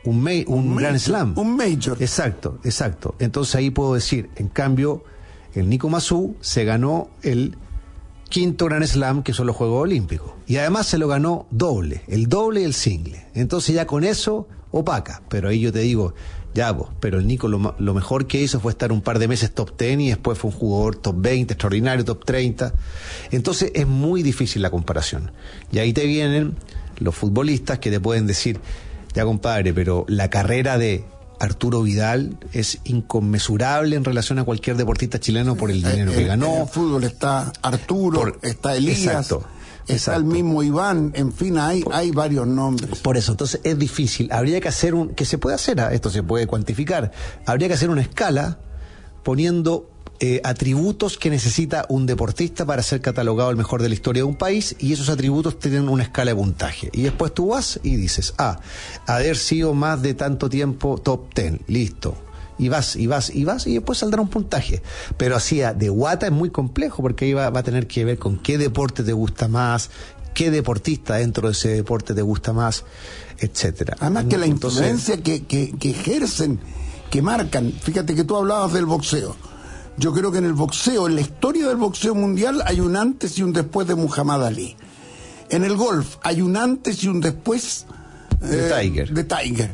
un Grand Slam. Un Major. Exacto. Entonces ahí puedo decir, en cambio, el Nico Masú se ganó el 5º Grand Slam, que son los Juegos Olímpicos. Y además se lo ganó el doble y el single. Entonces ya con eso opaca. Pero ahí yo te digo, pero el Nico lo mejor que hizo fue estar un par de meses top 10 y después fue un jugador top 20, extraordinario, top 30. Entonces es muy difícil la comparación. Y ahí te vienen los futbolistas que te pueden decir, ya compadre, pero la carrera de Arturo Vidal es inconmensurable en relación a cualquier deportista chileno por el dinero que ganó. En el fútbol está Arturo, está Elías, está el mismo Iván, en fin, hay varios nombres. Por eso, entonces es difícil. Habría que hacer que se puede hacer, esto se puede cuantificar, habría que hacer una escala poniendo atributos que necesita un deportista para ser catalogado el mejor de la historia de un país, y esos atributos tienen una escala de puntaje. Y después tú vas y dices, haber sido más de tanto tiempo top 10, listo. Y vas, y después saldrá un puntaje. Pero así de guata es muy complejo, porque ahí va a tener que ver con qué deporte te gusta más, qué deportista dentro de ese deporte te gusta más, etcétera. Además que la influencia que ejercen, que marcan, fíjate que tú hablabas del boxeo. Yo creo que en el boxeo, en la historia del boxeo mundial, hay un antes y un después de Muhammad Ali. En el golf hay un antes y un después de Tiger.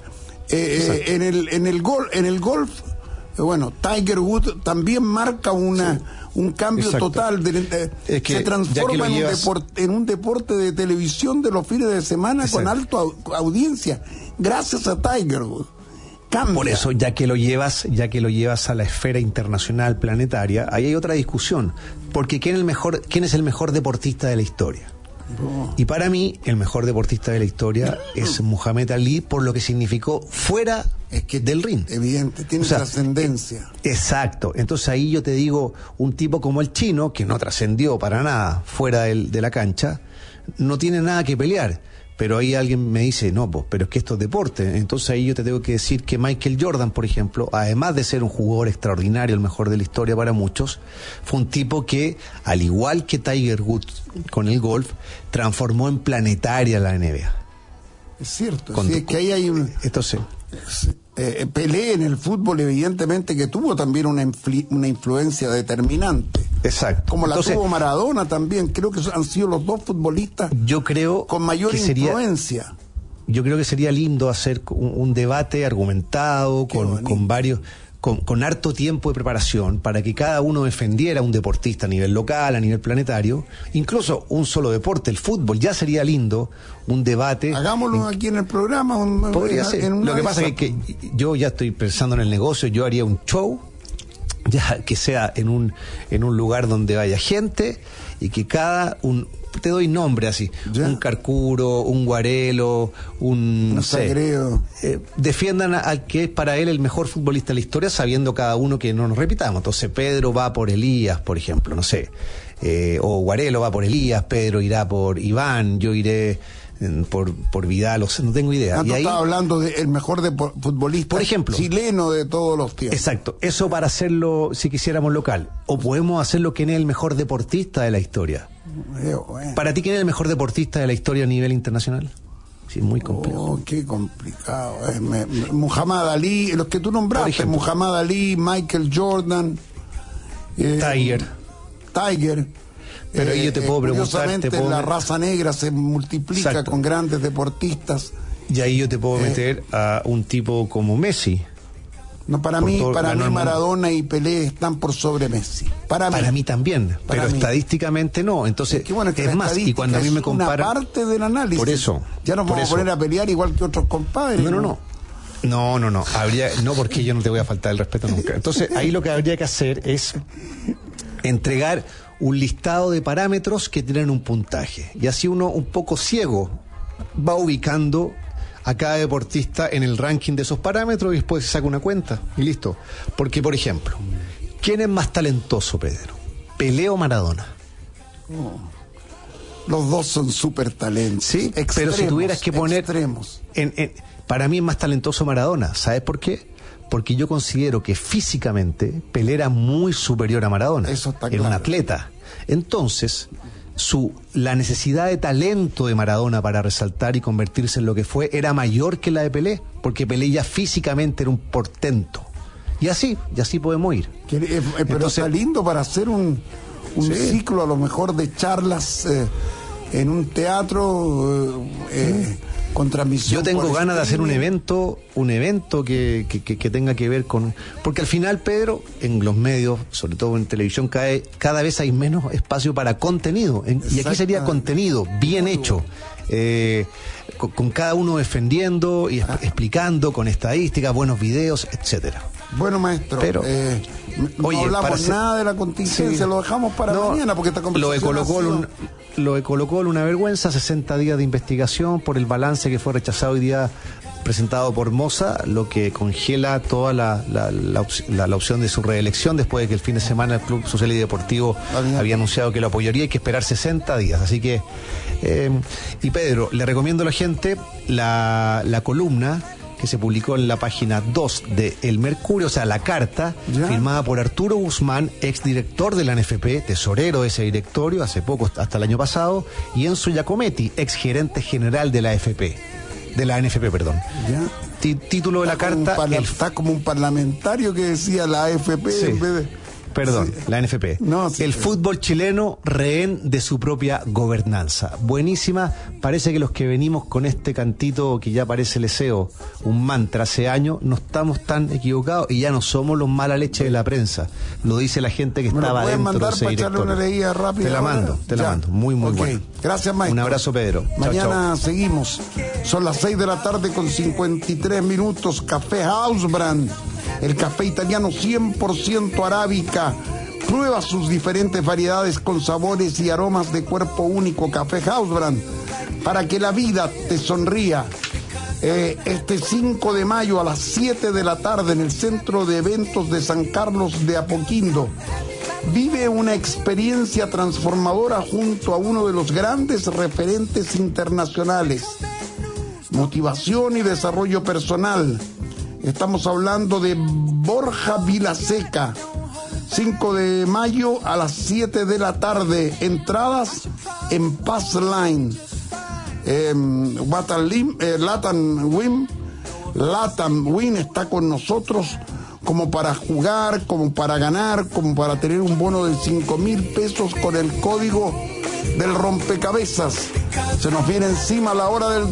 En el golf, Tiger Woods también marca un cambio total. Se transforma en un deporte de televisión de los fines de semana con alta audiencia, gracias a Tiger Woods. Cambia. Por eso, ya que lo llevas a la esfera internacional, planetaria, ahí hay otra discusión. Porque ¿quién es el mejor deportista de la historia? Y para mí, el mejor deportista de la historia es Muhammad Ali, por lo que significó fuera del ring. Evidente, tiene trascendencia. Exacto. Entonces ahí yo te digo, un tipo como el Chino, que no trascendió para nada fuera de la cancha, no tiene nada que pelear. Pero ahí alguien me dice, pero es que esto es deporte. Entonces ahí yo te tengo que decir que Michael Jordan, por ejemplo, además de ser un jugador extraordinario, el mejor de la historia para muchos, fue un tipo que, al igual que Tiger Woods con el golf, transformó en planetaria la NBA. Es cierto, es que ahí hay un... Entonces... Pelé en el fútbol, evidentemente que tuvo también una influencia determinante. Exacto. Como la tuvo Maradona también. Creo que han sido los dos futbolistas yo creo con mayor que influencia. yo creo que sería lindo hacer un debate argumentado con varios, con harto tiempo de preparación para que cada uno defendiera a un deportista a nivel local, a nivel planetario, incluso un solo deporte, el fútbol. Ya sería lindo un debate. Hagámoslo aquí en el programa. Podría ser. Lo que pasa es que yo ya estoy pensando en el negocio, yo haría un show, ya que sea en un lugar donde vaya gente y que te doy nombre así, ¿ya? Un Carcuro, un Guarelo, no sé, defiendan al que es para él el mejor futbolista de la historia, sabiendo cada uno que no nos repitamos. Entonces Pedro va por Elías, por ejemplo, no sé, o Guarelo va por Elías, Pedro irá por Iván, yo iré por Vidal, o sea, no tengo idea. Y ahí estaba hablando del mejor futbolista, por ejemplo, chileno de todos los tiempos. Exacto, eso para hacerlo, si quisiéramos local. O podemos hacerlo quién es el mejor deportista de la historia. Bueno. Para ti, ¿quién es el mejor deportista de la historia a nivel internacional? Sí, muy complejo. Oh, qué complicado. Muhammad Ali, los que tú nombraste, Muhammad Ali, Michael Jordan, Tiger. Pero ahí yo te puedo preguntar. La raza negra se multiplica. Exacto. Con grandes deportistas. Y ahí yo te puedo meter a un tipo como Messi. No, para mí Maradona y Pelé están por sobre Messi. Para mí también, pero estadísticamente no. Entonces, es más, y cuando a mí me comparan, una parte del análisis. Por eso. Ya nos vamos a poner a pelear igual que otros compadres. No. Porque yo no te voy a faltar el respeto nunca. Entonces, ahí lo que habría que hacer es entregar un listado de parámetros que tienen un puntaje. Y así uno, un poco ciego, va ubicando a cada deportista en el ranking de esos parámetros y después se saca una cuenta y listo. Porque, por ejemplo, ¿quién es más talentoso, Pedro? ¿Pelé o Maradona? Los dos son súper talentos. Sí, pero si tuvieras que poner extremos. Para mí es más talentoso Maradona. ¿Sabes por qué? Porque yo considero que físicamente Pelé era muy superior a Maradona. Eso está claro. Era un atleta. Entonces, la necesidad de talento de Maradona para resaltar y convertirse en lo que fue era mayor que la de Pelé, porque Pelé ya físicamente era un portento. Y así podemos ir. Pero entonces, está lindo para hacer un ciclo a lo mejor de charlas en un teatro con transmisión. Yo tengo ganas de hacer un evento que tenga que ver con... Porque al final, Pedro, en los medios, sobre todo en televisión, cada vez hay menos espacio para contenido. Y aquí sería contenido bien hecho. Con cada uno defendiendo y explicando con estadísticas, buenos videos, etcétera. Bueno, maestro, pero, no hablamos nada de la contingencia, lo dejamos para mañana porque esta conversación lo de Colo-Colo, una vergüenza, 60 días de investigación por el balance que fue rechazado hoy día presentado por Moza, lo que congela toda la opción de su reelección después de que el fin de semana el Club Social y Deportivo había anunciado que lo apoyaría. Hay que esperar 60 días, así que y Pedro, le recomiendo a la gente la columna que se publicó en la página 2 de El Mercurio, o sea, la carta, firmada por Arturo Guzmán, exdirector de la NFP, tesorero de ese directorio, hace poco, hasta el año pasado, y Enzo Giacometti, exgerente general de la NFP. Título de la carta... Está como un parlamentario que decía la AFP en vez de... La NFP. El fútbol chileno rehén de su propia gobernanza. Buenísima. Parece que los que venimos con este cantito que ya parece leseo, un mantra hace años, no estamos tan equivocados y ya no somos los mala leche de la prensa. Lo dice la gente que estaba dentro de ese directorio. Una leída rápida. Te la mando. Muy bueno. Gracias, maestro. Un abrazo, Pedro. Mañana chau. Seguimos. Son las 6 de la tarde con 53 minutos. Café Hausbrand. El café italiano 100% arábica. Prueba sus diferentes variedades con sabores y aromas de cuerpo único. Café Hausbrand, para que la vida te sonría. Este 5 de mayo a las 7 de la tarde en el Centro de Eventos de San Carlos de Apoquindo. Vive una experiencia transformadora junto a uno de los grandes referentes internacionales. Motivación y desarrollo personal. Estamos hablando de Borja Vilaseca. 5 de mayo a las 7 de la tarde. Entradas en Pass Line. Latam Win está con nosotros como para jugar, como para ganar, como para tener un bono de 5,000 pesos con el código del rompecabezas. Se nos viene encima la hora del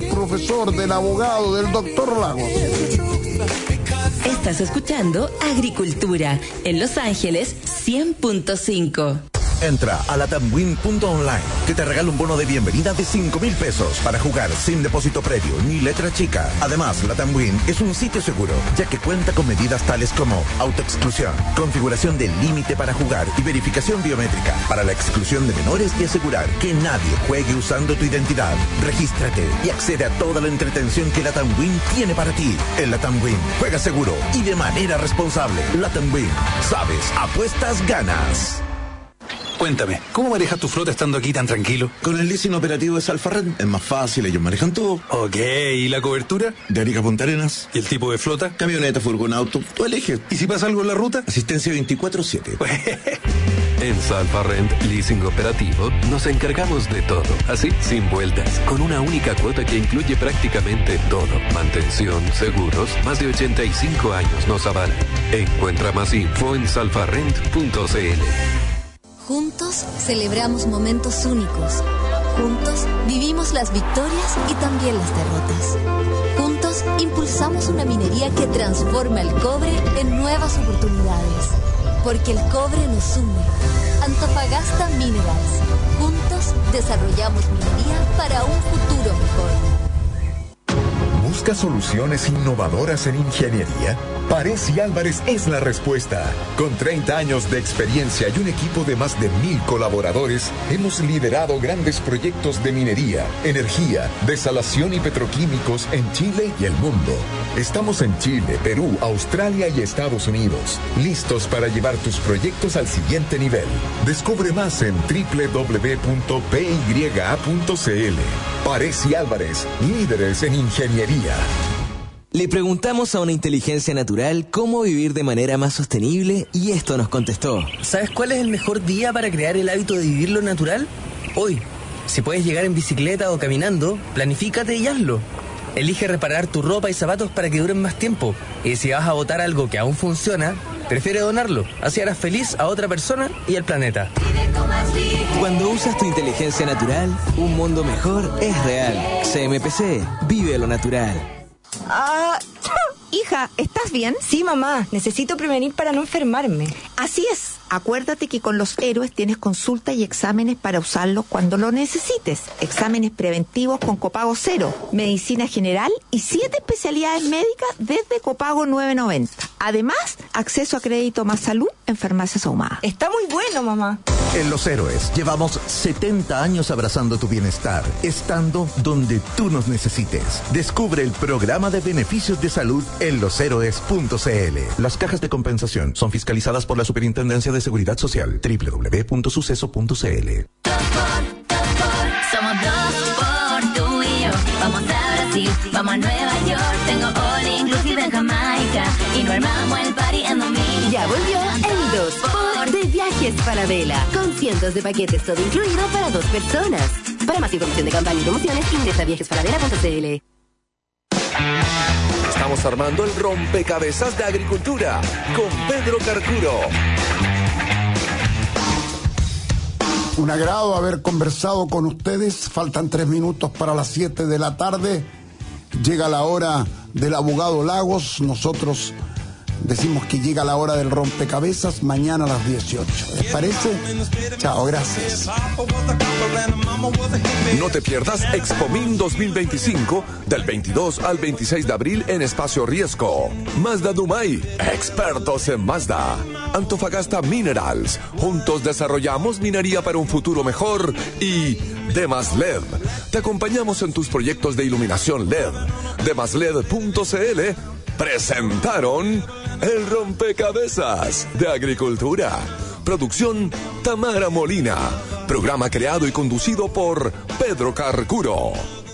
profesor, del abogado, del doctor Lagos. Estás escuchando Agricultura en Los Ángeles 100.5. Entra a latamwin.online que te regala un bono de bienvenida de 5,000 pesos para jugar sin depósito previo ni letra chica. Además, Latamwin es un sitio seguro, ya que cuenta con medidas tales como autoexclusión, configuración del límite para jugar y verificación biométrica para la exclusión de menores y asegurar que nadie juegue usando tu identidad. Regístrate y accede a toda la entretención que Latamwin tiene para ti. En Latamwin, juega seguro y de manera responsable. Latamwin, sabes, apuestas, ganas. Cuéntame, ¿cómo manejas tu flota estando aquí tan tranquilo? Con el leasing operativo de Salfarrent es más fácil, ellos manejan todo. Ok, ¿y la cobertura? De Arica a Punta Arenas. ¿Y el tipo de flota? Camioneta, furgón, auto, tú eliges. ¿Y si pasa algo en la ruta? Asistencia 24/7. En Salfarrent Leasing Operativo nos encargamos de todo, así, sin vueltas, con una única cuota que incluye prácticamente todo. Mantención, seguros, más de 85 años nos avalan. Encuentra más info en salfarrent.cl. Juntos celebramos momentos únicos. Juntos vivimos las victorias y también las derrotas. Juntos impulsamos una minería que transforma el cobre en nuevas oportunidades. Porque el cobre nos une. Antofagasta Minerals. Juntos desarrollamos minería para un futuro mejor. ¿Busca soluciones innovadoras en ingeniería? Paresi Álvarez es la respuesta. Con 30 años de experiencia y un equipo de más de 1,000 colaboradores, hemos liderado grandes proyectos de minería, energía, desalación y petroquímicos en Chile y el mundo. Estamos en Chile, Perú, Australia y Estados Unidos, listos para llevar tus proyectos al siguiente nivel. Descubre más en www.pya.cl. Paresi Álvarez, líderes en ingeniería. Le preguntamos a una inteligencia natural cómo vivir de manera más sostenible y esto nos contestó. ¿Sabes cuál es el mejor día para crear el hábito de vivir lo natural? Hoy. Si puedes llegar en bicicleta o caminando, planifícate y hazlo. Elige reparar tu ropa y zapatos para que duren más tiempo. Y si vas a botar algo que aún funciona, prefiere donarlo. Así harás feliz a otra persona y al planeta. Cuando usas tu inteligencia natural, un mundo mejor es real. CMPC, vive lo natural. Hija, ¿estás bien? Sí, mamá. Necesito prevenir para no enfermarme. Así es. Acuérdate que con los héroes tienes consulta y exámenes para usarlos cuando lo necesites. Exámenes preventivos con copago cero, medicina general y 7 especialidades médicas desde copago 9.90. Además, acceso a crédito más salud en farmacias ahumadas. Está muy bueno, mamá. En Los Héroes llevamos 70 años abrazando tu bienestar, estando donde tú nos necesites. Descubre el programa de beneficios de salud en loshéroes.cl. Las cajas de compensación son fiscalizadas por la Superintendencia de Seguridad Social. www.suceso.cl. Somos 2 por tú y yo. Vamos a Brasil, vamos a Nueva York. Tengo all inclusive en Jamaica y no armamos el party en domingo. Ya volvió el 2 por de Viajes Falabella, con cientos de paquetes todo incluido para 2 personas. Para más información de campaña y promociones, ingresa a viajesfalabella.cl. Estamos armando el rompecabezas de agricultura con Pedro Carcuro. Un agrado haber conversado con ustedes. Faltan 3 minutos para las 7 de la tarde. Llega la hora del abogado Lagos. Nosotros decimos que llega la hora del rompecabezas mañana a las 18. ¿Les parece? Chao, gracias. No te pierdas Expomín 2025 del 22 al 26 de abril en Espacio Riesgo. Mazda Dumay, expertos en Mazda. Antofagasta Minerals, juntos desarrollamos minería para un futuro mejor. Y Demas LED, te acompañamos en tus proyectos de iluminación LED. Demasled.cl presentaron el rompecabezas de agricultura. Producción Tamara Molina. Programa creado y conducido por Pedro Carcuro.